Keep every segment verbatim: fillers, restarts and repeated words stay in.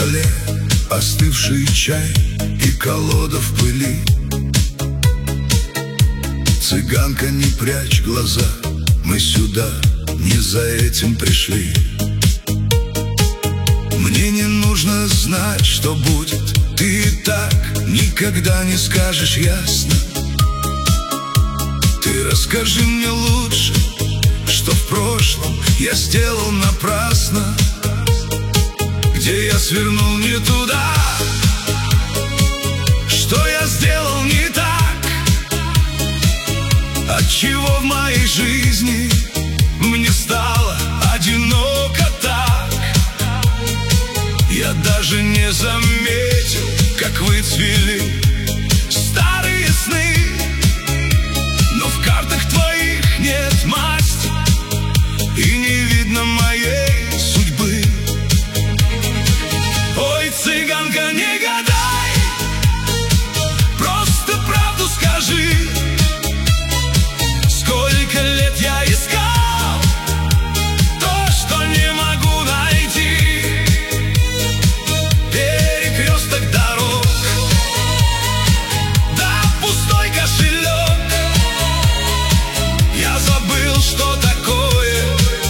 столе остывший чай и колода в пыли. Цыганка, не прячь глаза, мы сюда не за этим пришли. Мне не нужно знать, что будет, ты и так никогда не скажешь ясно. Ты расскажи мне лучше, что в прошлом я сделал напрасно, где я свернул не туда, что я сделал не так, отчего в моей жизни мне стало одиноко так. Я даже не заметил, как выцвели старые сны, но в картах твоих нет масти, и не видно моей судьбы. Ой, цыганка, не гадай, просто правду скажи. Сколько лет я искал то, что не могу найти. Перекресток дорог, да пустой кошелек. Я забыл, что такое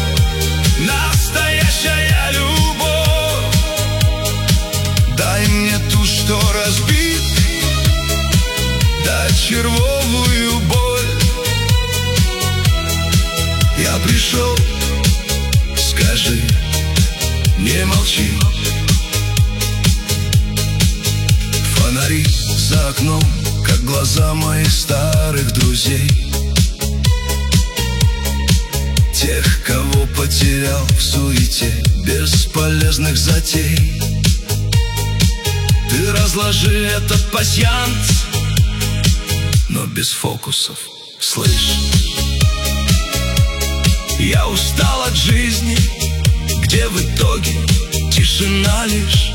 настоящая любовь. Дай мне ту, что разбит, дай червовую боль. Я пришел, скажи, не молчи. Фонари за окном, как глаза моих старых друзей, тех, кого потерял в суете бесполезных затей. Ты разложи этот пасьянс, но без фокусов, слышь. Я устал от жизни, где в итоге тишина лишь.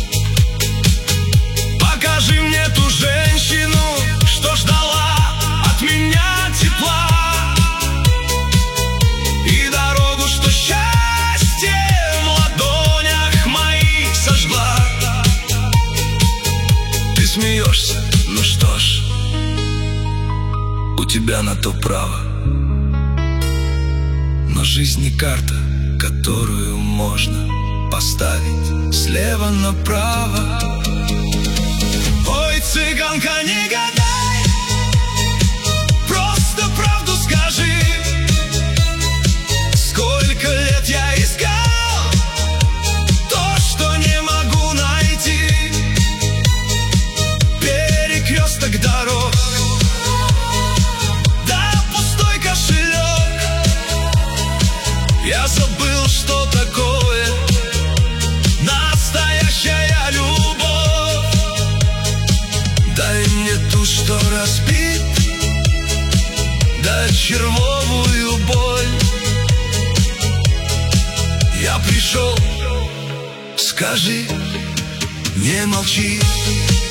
Покажи мне ту женщину, что ждала от меня тепла, и дорогу, что счастье в ладонях моих сожгла. Ты смеешься, ну что ж, у тебя на то право. Но жизнь не карта, которую можно поставить слева направо. Ой, цыганка, не гадай, просто правду скажи. Сколько лет я искал то, что не могу найти. Перекресток дорог, я забыл, что такое настоящая любовь. Дай мне ту, что разбит, дай червовую боль. Я пришел, скажи, не молчи.